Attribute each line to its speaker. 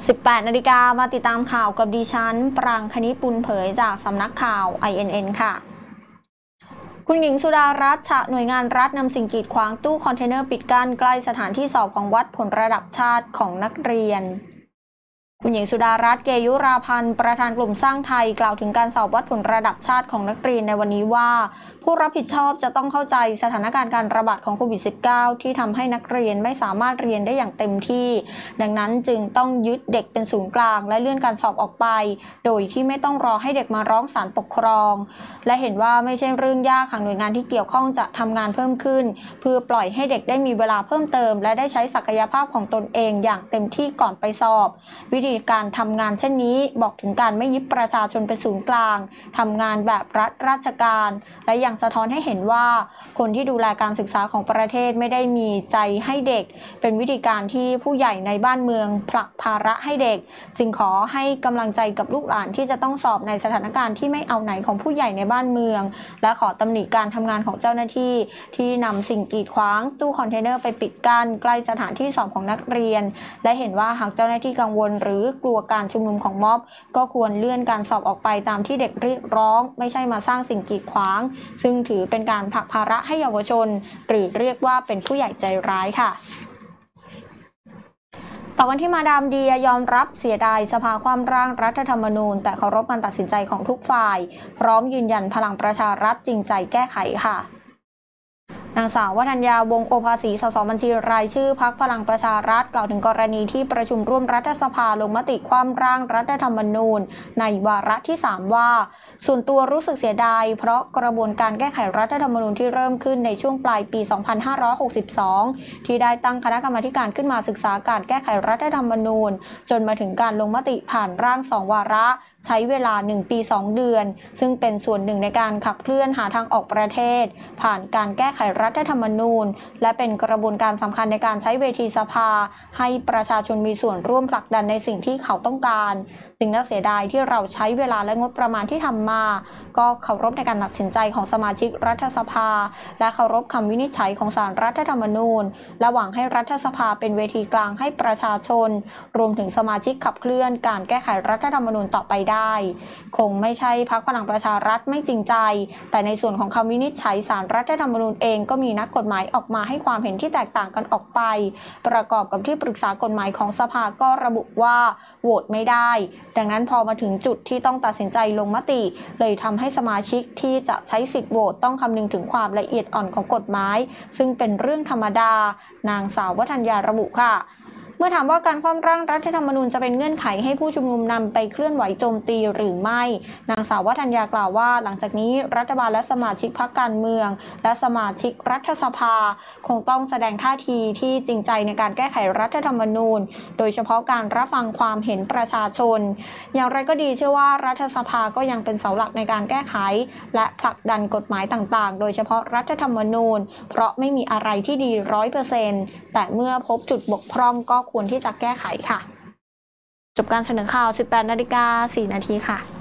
Speaker 1: 18 นาฬิกามาติดตามข่าวกับดิฉันปรางคณิตปุณเผยจากสำนักข่าว INN ค่ะคุณหญิงสุดารัตน์หน่วยงานรัฐนำสิ่งกีดขวางตู้คอนเทนเนอร์ปิดกั้นใกล้สถานที่สอบของวัดผลระดับชาติของนักเรียนคุณหญิงสุดารัตน์ เกยุราพันธ์ประธานกลุ่มสร้างไทยกล่าวถึงการสอบวัดผลระดับชาติของนักเรียนในวันนี้ว่าผู้รับผิดชอบจะต้องเข้าใจสถานการณ์การระบาดของโควิด -19 ที่ทำให้นักเรียนไม่สามารถเรียนได้อย่างเต็มที่ดังนั้นจึงต้องยึดเด็กเป็นศูนย์กลางและเลื่อนการสอบออกไปโดยที่ไม่ต้องรอให้เด็กมาร้องศาลปกครองและเห็นว่าไม่ใช่เรื่องยากหากหน่วยงานที่เกี่ยวข้องจะทำงานเพิ่มขึ้นเพื่อปล่อยให้เด็กได้มีเวลาเพิ่มเติมและได้ใช้ศักยภาพของตนเองอย่างเต็มที่ก่อนไปสอบวิธีการทำงานเช่นนี้บอกถึงการไม่ยึดประชาชนเป็นศูนย์กลางทำงานแบบรัฐราชการและยังสะท้อนให้เห็นว่าคนที่ดูแลการศึกษาของประเทศไม่ได้มีใจให้เด็กเป็นวิธีการที่ผู้ใหญ่ในบ้านเมืองผลักภาระให้เด็กจึงขอให้กำลังใจกับลูกหลานที่จะต้องสอบในสถานการณ์ที่ไม่เอาไหนของผู้ใหญ่ในบ้านเมืองและขอตำหนิการทำงานของเจ้าหน้าที่ที่นำสิ่งกีดขวางตู้คอนเทนเนอร์ไปปิดกั้นใกล้สถานที่สอบของนักเรียนและเห็นว่าหากเจ้าหน้าที่กังวลหรือกลัวการชุมนุมของม็อบก็ควรเลื่อนการสอบออกไปตามที่เด็กเรียกร้องไม่ใช่มาสร้างสิ่งกีดขวางซึ่งถือเป็นการผลักภาระให้เยาวชนหรือเรียกว่าเป็นผู้ใหญ่ใจร้ายค่ะต่อกันที่มาดามเดียยอมรับเสียดายสภาความร่างรัฐธรรมนูญแต่เคารพการตัดสินใจของทุกฝ่ายพร้อมยืนยันพลังประชารัฐจริงใจแก้ไขค่ะนางสาววทัญญาวงศ์โอภาสี สส บัญชีรายชื่อพรรคพลังประชารัฐกล่าวถึงกรณีที่ประชุมร่วมรัฐสภาลงมติคว่ำร่างรัฐธรรมนูญในวาระที่ 3 ว่าส่วนตัวรู้สึกเสียดายเพราะกระบวนการแก้ไขรัฐธรรมนูญที่เริ่มขึ้นในช่วงปลายปี 2562 ที่ได้ตั้งคณะกรรมาการขึ้นมาศึกษาการแก้ไขรัฐธรรมนูญจนมาถึงการลงมติผ่านร่าง 2 วาระใช้เวลา 1 ปี 2 เดือนซึ่งเป็นส่วนหนึ่งในการขับเคลื่อนหาทางออกประเทศผ่านการแก้ไขรัฐธรรมนูญและเป็นกระบวนการสำคัญในการใช้เวทีสภาให้ประชาชนมีส่วนร่วมผลักดันในสิ่งที่เขาต้องการจึงน่าเสียดายที่เราใช้เวลาและงบประมาณที่ทำมาก็เคารพในการตัดสินใจของสมาชิกรัฐสภาและเคารพคำวินิจฉัยของศาลรัฐธรรมนูญและหวังให้รัฐสภาเป็นเวทีกลางให้ประชาชนรวมถึงสมาชิกขับเคลื่อนการแก้ไขรัฐธรรมนูญต่อไปได้คงไม่ใช่พรรคพลังประชารัฐไม่จริงใจแต่ในส่วนของคำวินิจฉัยศาลรัฐธรรมนูญเองก็มีนักกฎหมายออกมาให้ความเห็นที่แตกต่างกันออกไปประกอบกับที่ปรึกษากฎหมายของสภาก็ระบุว่าโหวตไม่ได้ดังนั้นพอมาถึงจุดที่ต้องตัดสินใจลงมติเลยทำให้สมาชิกที่จะใช้สิทธิ์โหวตต้องคำนึงถึงความละเอียดอ่อนของกฎหมายซึ่งเป็นเรื่องธรรมดานางสาววทัญญาระบุค่ะเมื่อถามว่าการคว่ำร่างรัฐธรรมนูญจะเป็นเงื่อนไขให้ผู้ชุมนุมนำไปเคลื่อนไหวโจมตีหรือไม่นางสาววทัญญากล่าวว่าหลังจากนี้รัฐบาลและสมาชิกพรรคการเมืองและสมาชิกรัฐสภาคงต้องแสดงท่าทีที่จริงใจในการแก้ไขรัฐธรรมนูญโดยเฉพาะการรับฟังความเห็นประชาชนอย่างไรก็ดีเชื่อว่ารัฐสภาก็ยังเป็นเสาหลักในการแก้ไขและผลักดันกฎหมายต่างๆโดยเฉพาะรัฐธรรมนูญเพราะไม่มีอะไรที่ดี 100% แต่เมื่อพบจุดบกพร่องก็ควรที่จะแก้ไขค่ะจบการเสนอข่าว 18:04 นาทีค่ะ